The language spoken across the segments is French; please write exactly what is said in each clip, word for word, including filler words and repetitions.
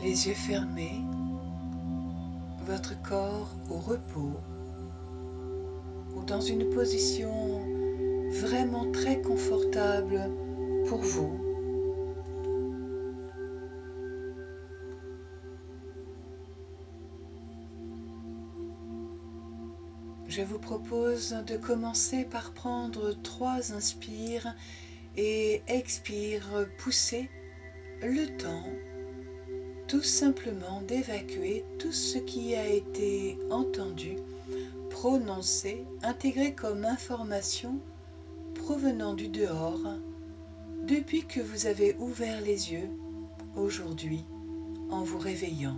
les yeux fermés, votre corps au repos ou dans une position vraiment très confortable pour vous. Je vous propose de commencer par prendre trois inspires et expires, pousser le temps tout simplement d'évacuer tout ce qui a été entendu, prononcé, intégré comme information provenant du dehors depuis que vous avez ouvert les yeux aujourd'hui en vous réveillant.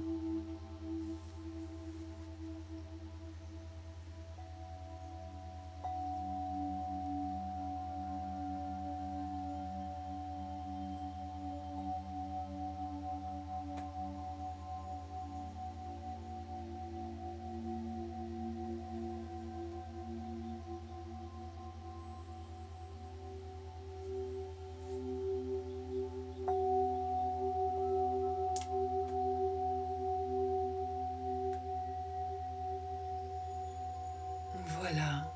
Voilà.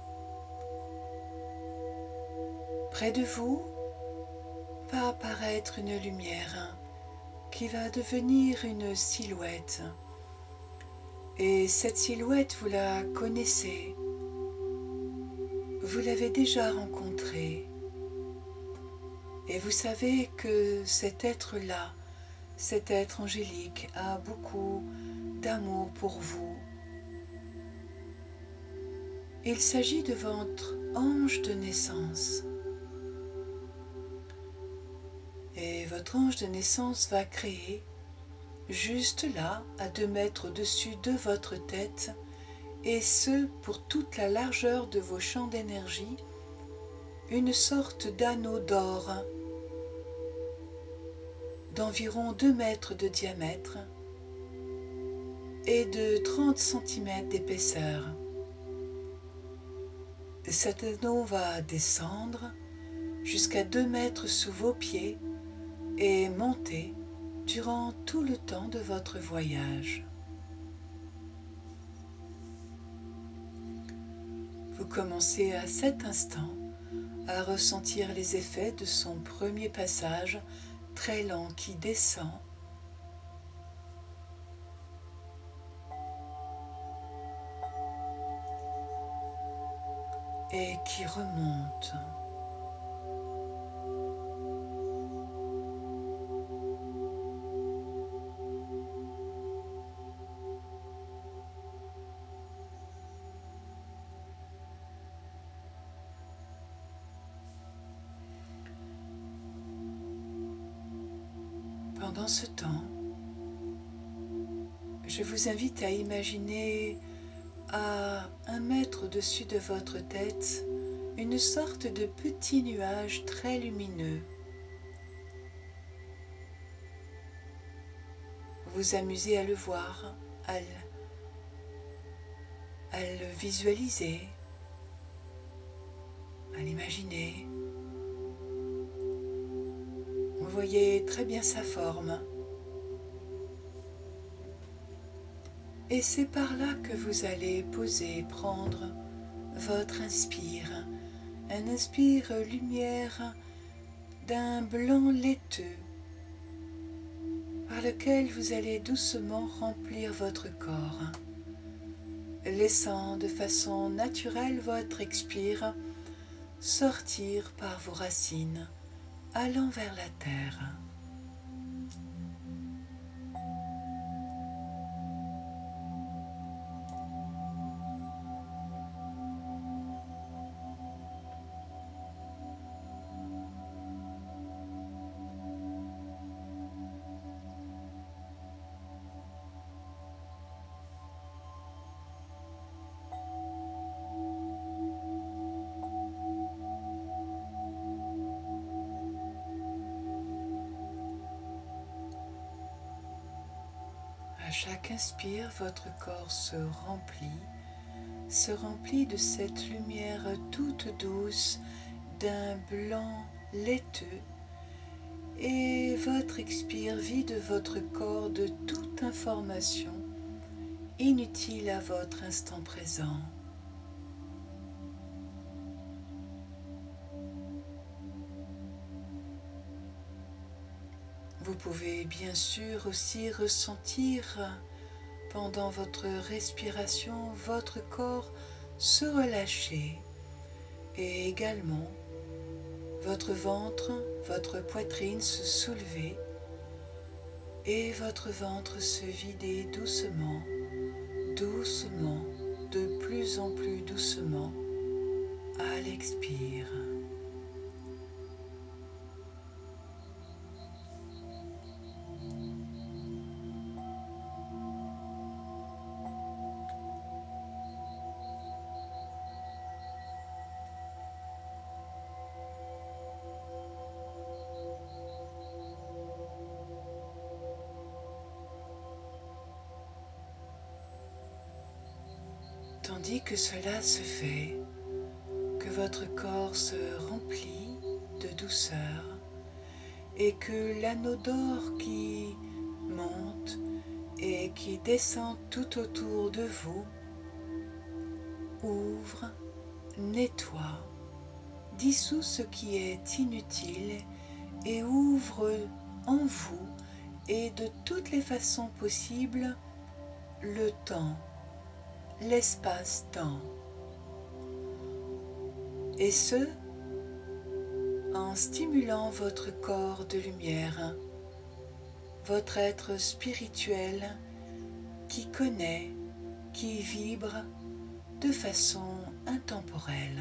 Près de vous va apparaître une lumière qui va devenir une silhouette. Et cette silhouette, vous la connaissez, vous l'avez déjà rencontrée. Et vous savez que cet être-là, cet être angélique, a beaucoup d'amour pour vous. Il s'agit de votre ange de naissance. Et votre ange de naissance va créer, juste là, à deux mètres au-dessus de votre tête, et ce pour toute la largeur de vos champs d'énergie, une sorte d'anneau d'or d'environ deux mètres de diamètre et de trente centimètres d'épaisseur. Cet anneau va descendre jusqu'à deux mètres sous vos pieds et monter durant tout le temps de votre voyage. Vous commencez à cet instant à ressentir les effets de son premier passage très lent qui descend et qui remonte. Pendant ce temps, je vous invite à imaginer à un mètre au-dessus de votre tête une sorte de petit nuage très lumineux. Vous vous amusez à le voir, à le, à le visualiser, à l'imaginer. Vous voyez très bien sa forme. Et c'est par là que vous allez poser, prendre votre inspire. Un inspire lumière d'un blanc laiteux par lequel vous allez doucement remplir votre corps, laissant de façon naturelle votre expire sortir par vos racines, allant vers la terre. À chaque inspire, votre corps se remplit, se remplit de cette lumière toute douce d'un blanc laiteux et votre expire vide votre corps de toute information inutile à votre instant présent. Vous pouvez bien sûr aussi ressentir pendant votre respiration votre corps se relâcher et également votre ventre, votre poitrine se soulever et votre ventre se vider doucement, doucement, de plus en plus doucement à l'expire. Tandis que cela se fait, que votre corps se remplit de douceur et que l'anneau d'or qui monte et qui descend tout autour de vous ouvre, nettoie, dissout ce qui est inutile et ouvre en vous et de toutes les façons possibles le temps, l'espace-temps. Et ce, en stimulant votre corps de lumière, votre être spirituel qui connaît, qui vibre de façon intemporelle.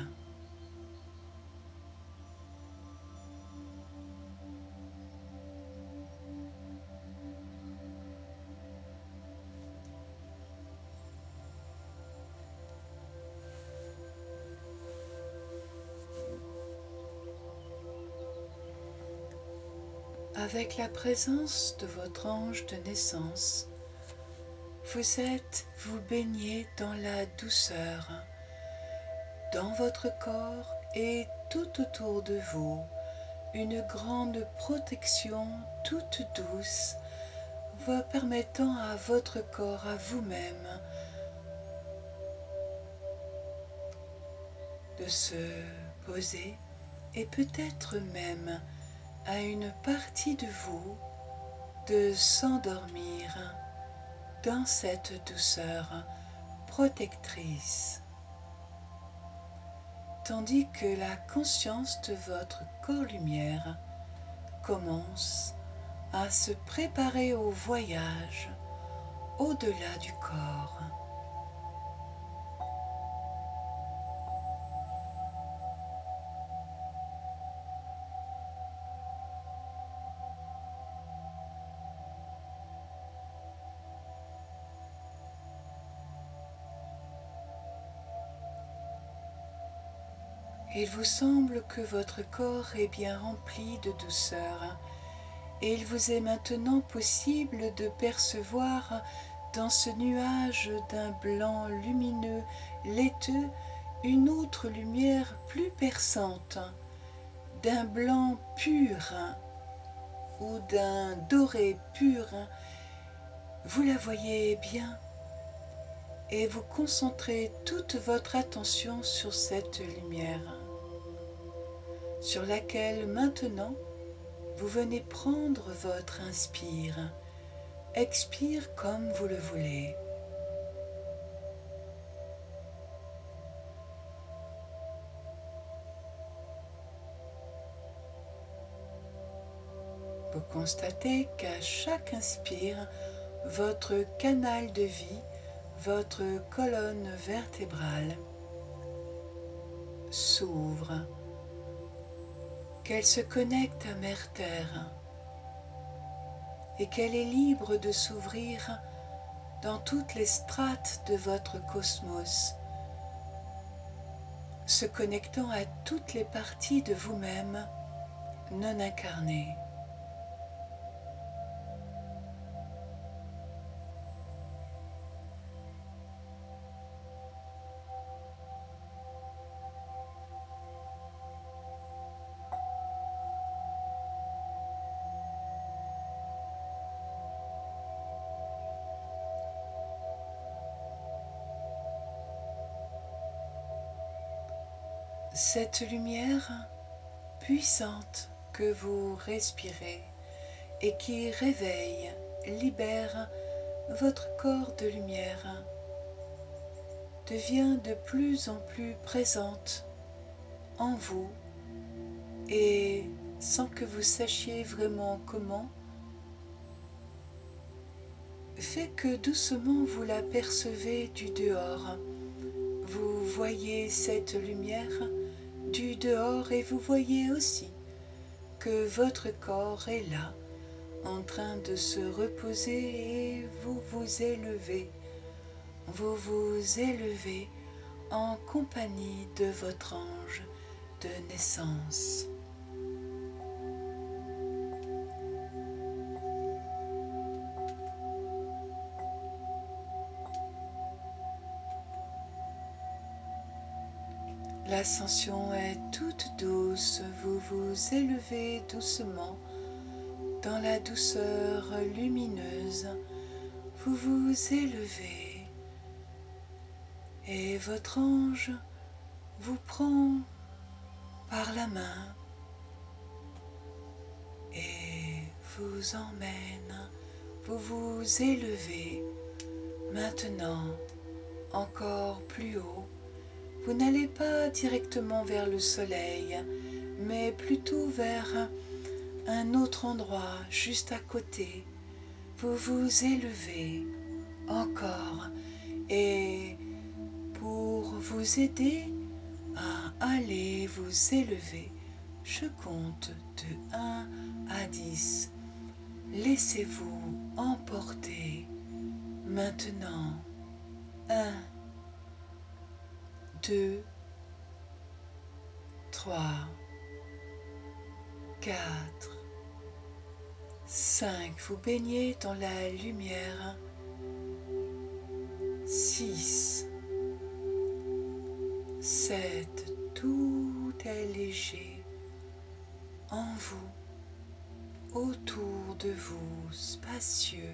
Avec la présence de votre ange de naissance, vous êtes, vous baignez dans la douceur, dans votre corps et tout autour de vous, une grande protection toute douce, vous permettant à votre corps, à vous-même, de se poser et peut-être même à une partie de vous de s'endormir dans cette douceur protectrice, tandis que la conscience de votre corps-lumière commence à se préparer au voyage au-delà du corps. Il vous semble que votre corps est bien rempli de douceur et il vous est maintenant possible de percevoir dans ce nuage d'un blanc lumineux, laiteux, une autre lumière plus perçante, d'un blanc pur ou d'un doré pur. Vous la voyez bien et vous concentrez toute votre attention sur cette lumière, sur laquelle maintenant vous venez prendre votre inspire, expire comme vous le voulez. Vous constatez qu'à chaque inspire, votre canal de vie, votre colonne vertébrale s'ouvre, qu'elle se connecte à Mère Terre et qu'elle est libre de s'ouvrir dans toutes les strates de votre cosmos, se connectant à toutes les parties de vous-même non incarnées. cette lumière puissante que vous respirez et qui réveille, libère votre corps de lumière, devient de plus en plus présente en vous et sans que vous sachiez vraiment comment, fait que doucement vous la percevez du dehors. Vous voyez cette lumière du dehors et vous voyez aussi que votre corps est là, en train de se reposer et vous vous élevez. Vous vous élevez en compagnie de votre ange de naissance. L'ascension est toute douce, vous vous élevez doucement dans la douceur lumineuse, vous vous élevez et votre ange vous prend par la main et vous emmène, vous vous élevez maintenant encore plus haut. Vous n'allez pas directement vers le soleil, mais plutôt vers un autre endroit juste à côté. Vous vous élevez encore et pour vous aider à aller vous élever, je compte de un à dix. Laissez-vous emporter maintenant. un, deux, trois, quatre, cinq. Vous baignez dans la lumière. six, sept. Tout est léger en vous, autour de vous, spacieux.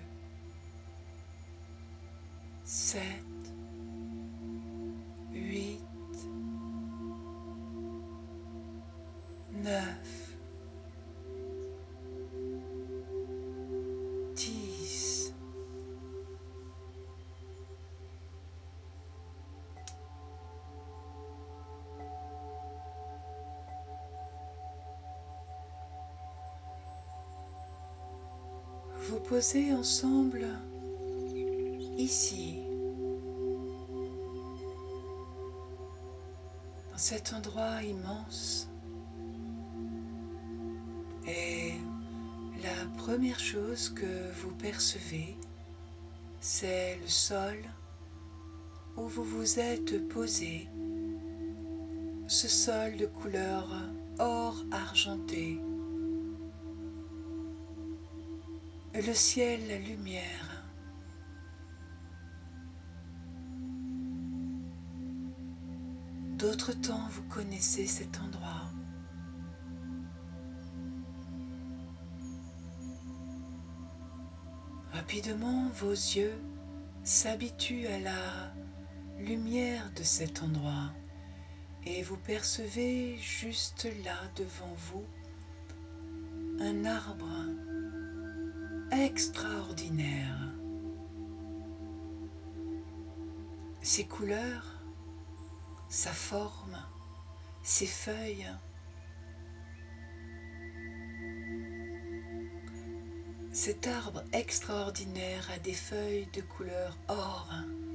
sept, huit, neuf, dix. Vous posez ensemble ici, dans cet endroit immense. Et la première chose que vous percevez, c'est le sol où vous vous êtes posé, ce sol de couleur or argenté, le ciel, la lumière. D'autres temps, vous connaissez cet endroit. Rapidement, vos yeux s'habituent à la lumière de cet endroit et vous percevez juste là devant vous un arbre extraordinaire. Ses couleurs, sa forme, ses feuilles. Cet arbre extraordinaire a des feuilles de couleur or.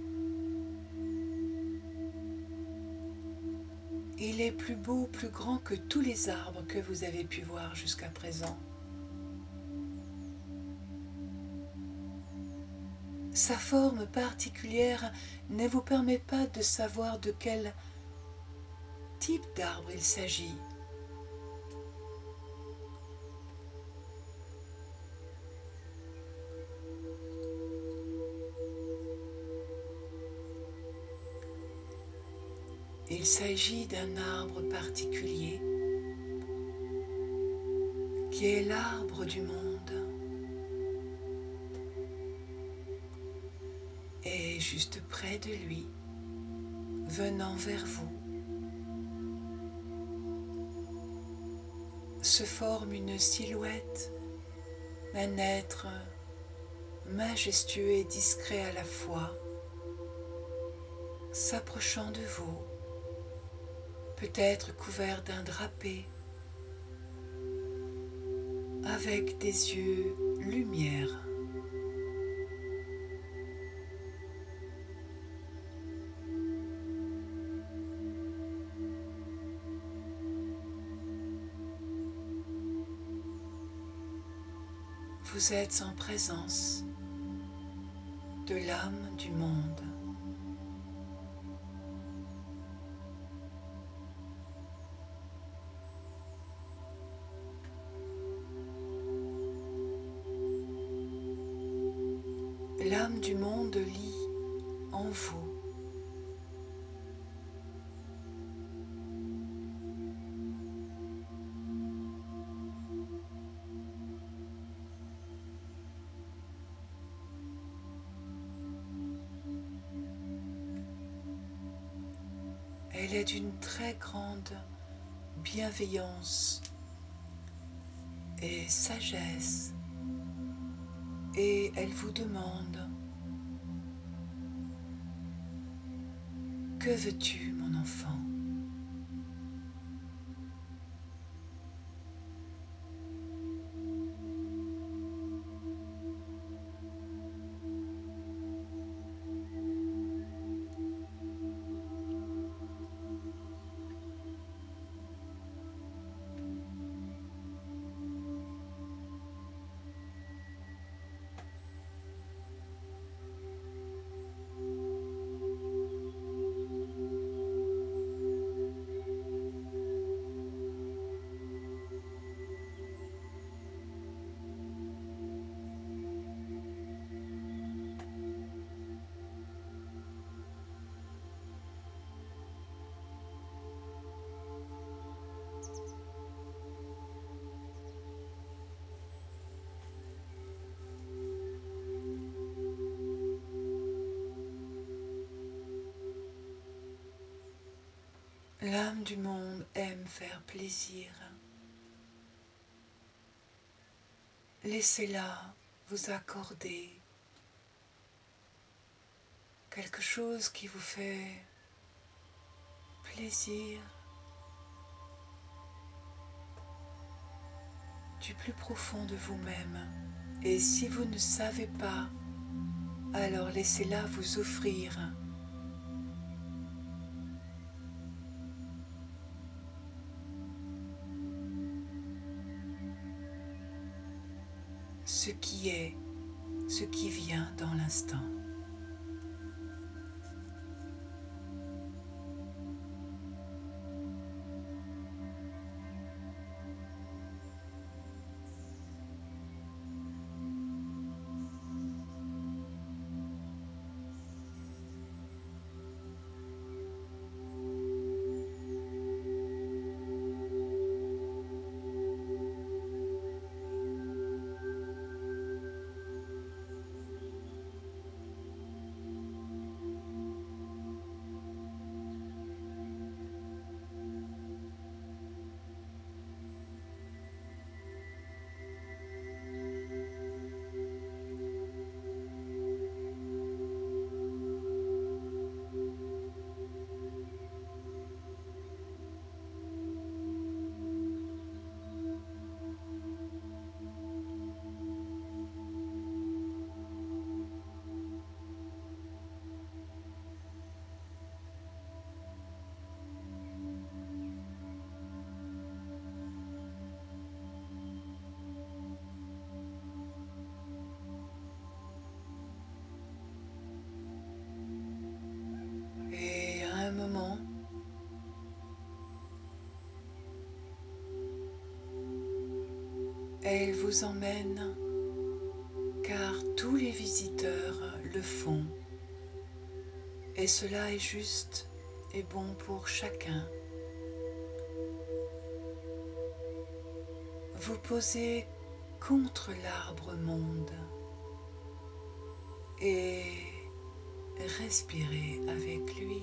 Il est plus beau, plus grand que tous les arbres que vous avez pu voir jusqu'à présent. Sa forme particulière ne vous permet pas de savoir de quel type d'arbre il s'agit. Il s'agit d'un arbre particulier qui est l'arbre du monde. Et juste près de lui, venant vers vous, se forme une silhouette, un être majestueux et discret à la fois, s'approchant de vous, peut-être couvert d'un drapé, avec des yeux lumière. Vous êtes en présence de l'âme du monde. L'âme du monde lit en vous. Elle est d'une très grande bienveillance et sagesse, et elle vous demande: que veux-tu, mon enfant? L'âme du monde aime faire plaisir. Laissez-la vous accorder quelque chose qui vous fait plaisir du plus profond de vous-même. Et si vous ne savez pas, alors laissez-la vous offrir ce qui est, ce qui vient dans l'instant. Et à un moment, elle vous emmène, car tous les visiteurs le font, et cela est juste et bon pour chacun. Vous posez contre l'arbre monde et respirez avec lui.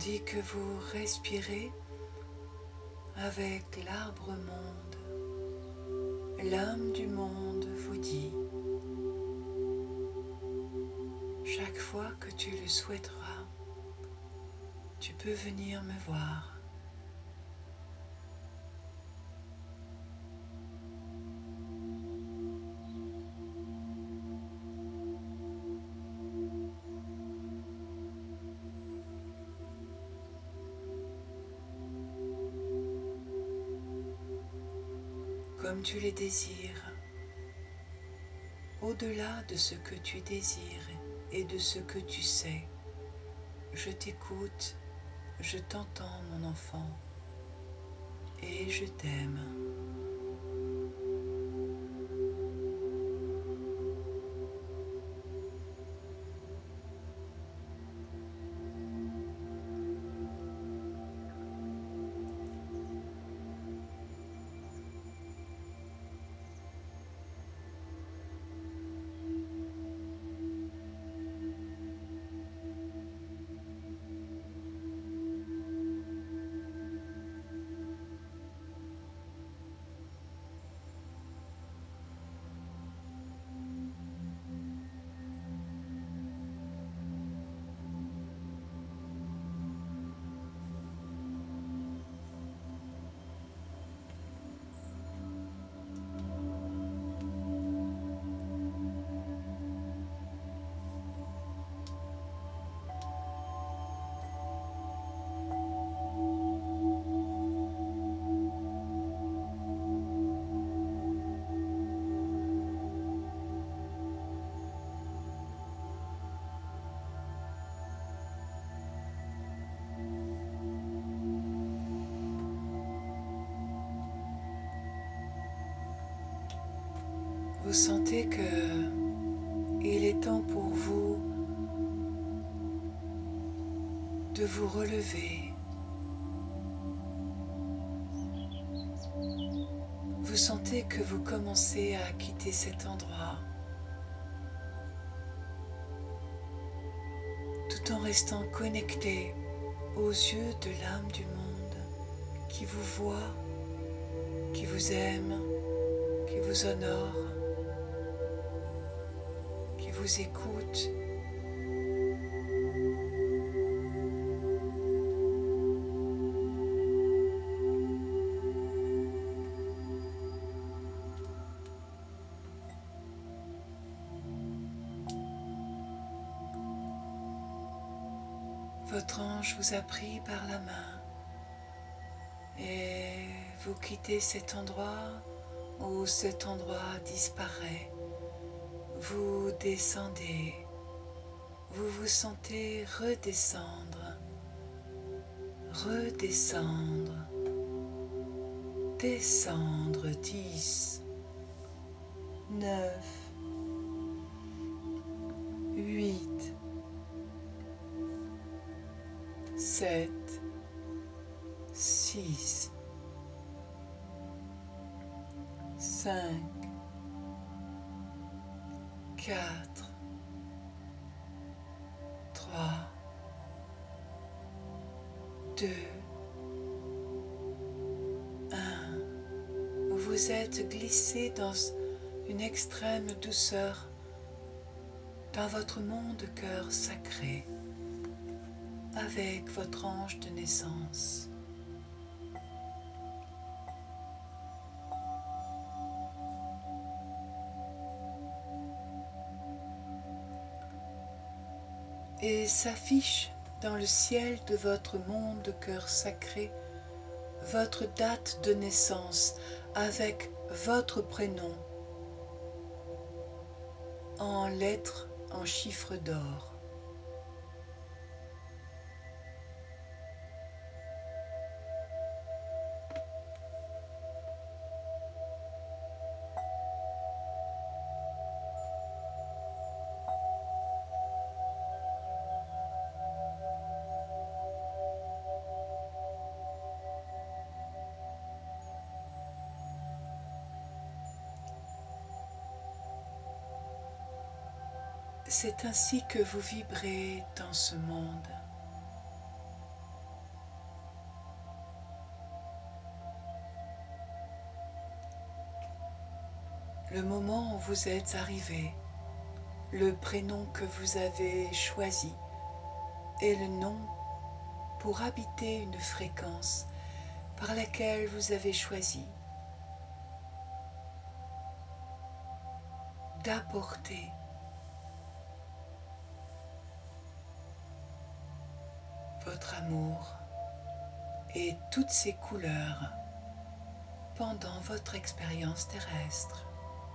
tandis que vous respirez avec l'arbre-monde. L'âme du monde vous dit, chaque fois que tu le souhaiteras, tu peux venir me voir. Comme tu les désires, au-delà de ce que tu désires et de ce que tu sais, je t'écoute, je t'entends mon enfant, et je t'aime. Vous sentez que il est temps pour vous de vous relever. Vous sentez que vous commencez à quitter cet endroit, tout en restant connecté aux yeux de l'âme du monde qui vous voit, qui vous aime, qui vous honore, qui vous écoute. Votre ange vous a pris par la main et vous quittez cet endroit où cet endroit disparaît. Vous descendez, vous vous sentez redescendre, redescendre, descendre. Dix, neuf, huit, sept, six, cinq, quatre, trois, deux, un. Vous êtes glissé dans une extrême douceur dans votre monde cœur sacré avec votre ange de naissance. Et s'affiche dans le ciel de votre monde de cœur sacré votre date de naissance avec votre prénom en lettres, en chiffres d'or. C'est ainsi que vous vibrez dans ce monde. le moment où vous êtes arrivé, le prénom que vous avez choisi et le nom pour habiter une fréquence par laquelle vous avez choisi d'apporter votre amour et toutes ses couleurs pendant votre expérience terrestre.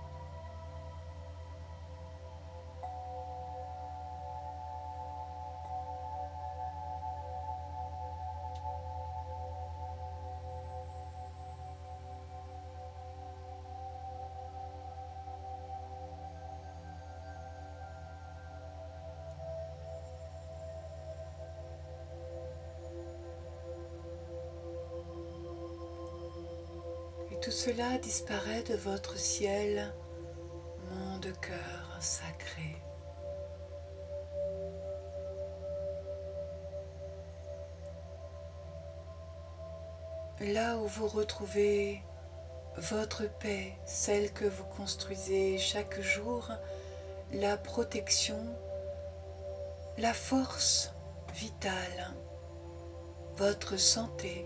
Et tout cela disparaît de votre ciel, monde cœur sacré. Là où vous retrouvez votre paix, celle que vous construisez chaque jour, la protection, la force vitale, votre santé,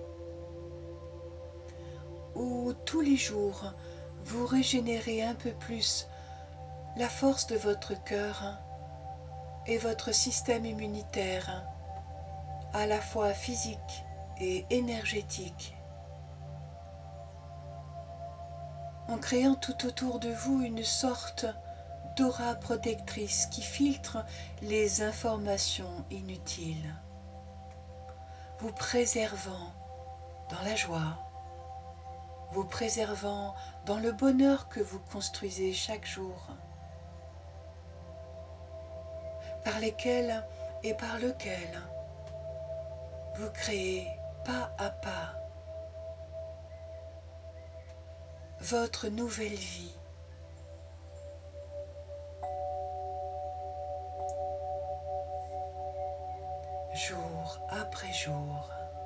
où tous les jours vous régénérez un peu plus la force de votre cœur et votre système immunitaire, à la fois physique et énergétique, en créant tout autour de vous une sorte d'aura protectrice qui filtre les informations inutiles, vous préservant dans la joie, vous préservant dans le bonheur que vous construisez chaque jour, par lesquels et par lequel vous créez pas à pas votre nouvelle vie, jour après jour.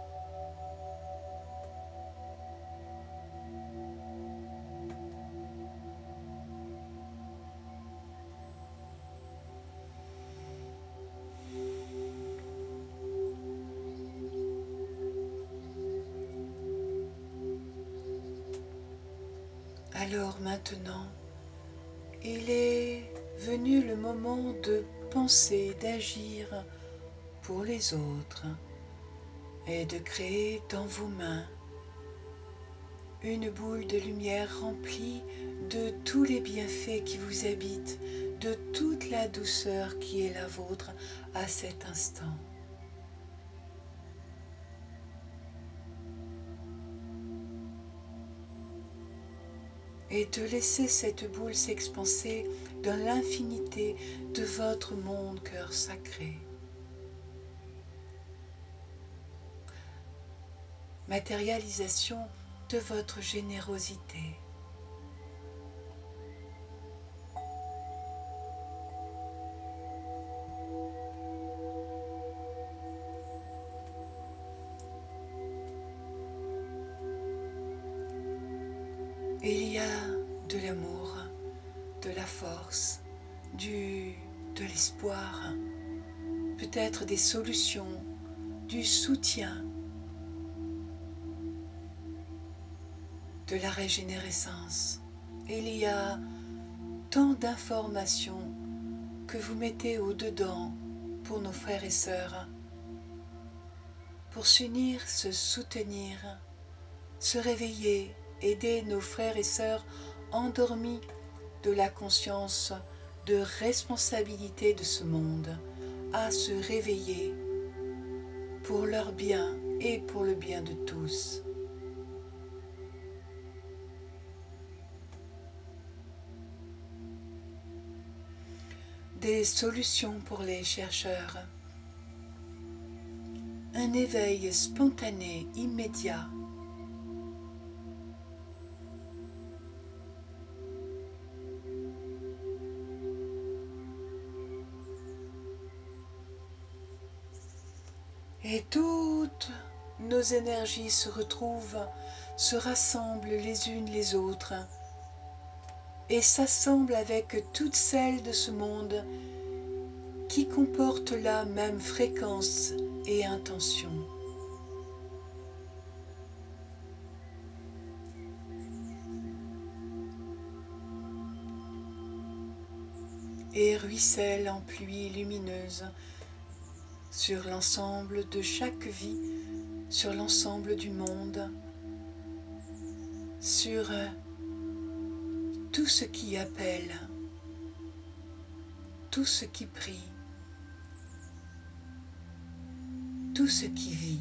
Alors maintenant, il est venu le moment de penser, d'agir pour les autres et de créer dans vos mains une boule de lumière remplie de tous les bienfaits qui vous habitent, de toute la douceur qui est la vôtre à cet instant. Et de laisser cette boule s'expanser dans l'infinité de votre monde cœur sacré. Matérialisation de votre générosité. Il y a de l'amour, de la force, du, de l'espoir, peut-être des solutions, du soutien, de la régénérescence. Il y a tant d'informations que vous mettez au-dedans pour nos frères et sœurs, pour s'unir, se soutenir, se réveiller, aider nos frères et sœurs endormis de la conscience de responsabilité de ce monde à se réveiller pour leur bien et pour le bien de tous. Des solutions pour les chercheurs, un éveil spontané, immédiat, et toutes nos énergies se retrouvent, se rassemblent les unes les autres et s'assemble avec toutes celles de ce monde qui comportent la même fréquence et intention. Et ruisselle en pluie lumineuse sur l'ensemble de chaque vie, sur l'ensemble du monde, sur tout ce qui appelle, tout ce qui prie, tout ce qui vit.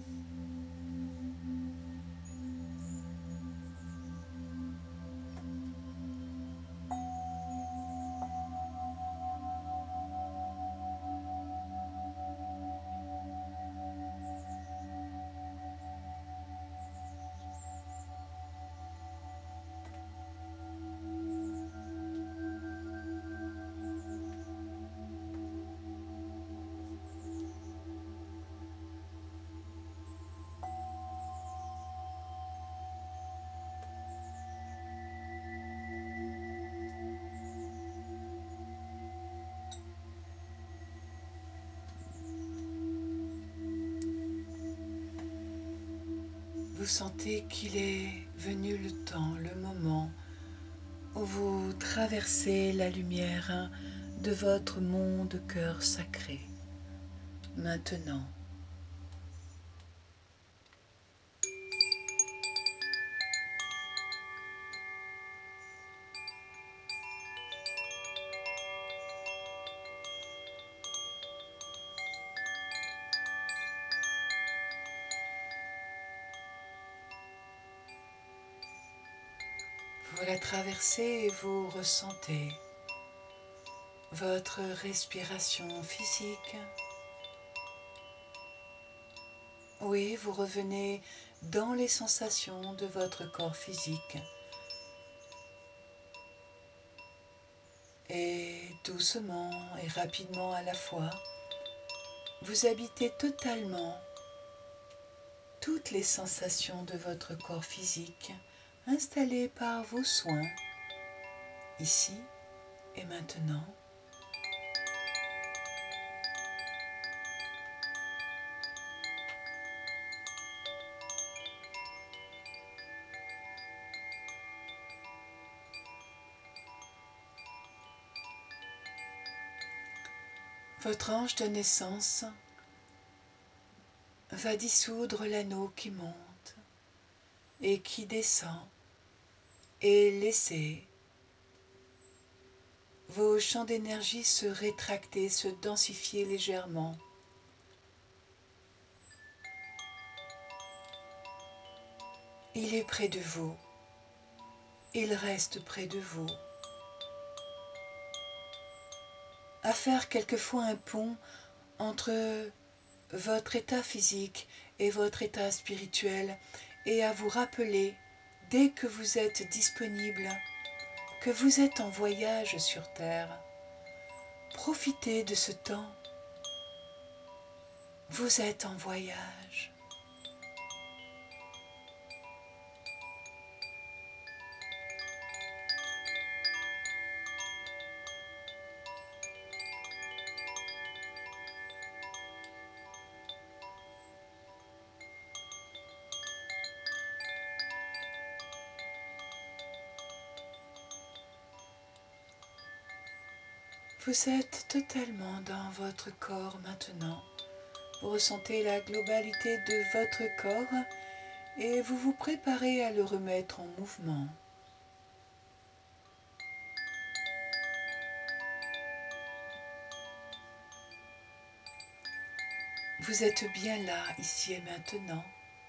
Vous sentez qu'il est venu le temps, le moment où vous traversez la lumière de votre monde cœur sacré. Maintenant. Vous la traversez et vous ressentez votre respiration physique. Oui, vous revenez dans les sensations de votre corps physique. Et doucement et rapidement à la fois, vous habitez totalement toutes les sensations de votre corps physique installées par vos soins, ici et maintenant. Votre ange de naissance va dissoudre l'anneau qui monte et qui descend et laisser vos champs d'énergie se rétracter, se densifier légèrement. Il est près de vous, il reste près de vous, à faire quelquefois un pont entre votre état physique et votre état spirituel et à vous rappeler, dès que vous êtes disponible, que vous êtes en voyage sur Terre. Profitez de ce temps. Vous êtes en voyage. Vous êtes totalement dans votre corps maintenant. Vous ressentez la globalité de votre corps et vous vous préparez à le remettre en mouvement. Vous êtes bien là, ici et maintenant.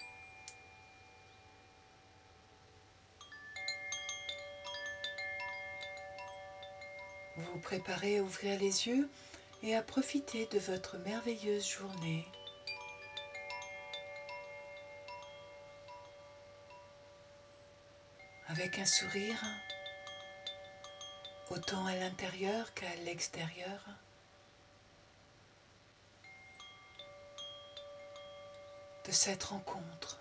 Vous vous préparez à ouvrir les yeux et à profiter de votre merveilleuse journée. Avec un sourire, autant à l'intérieur qu'à l'extérieur. De cette rencontre.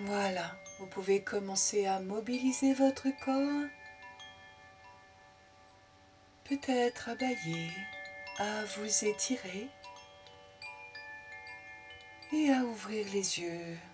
Voilà, vous pouvez commencer à mobiliser votre corps, peut-être à bâiller, à vous étirer et à ouvrir les yeux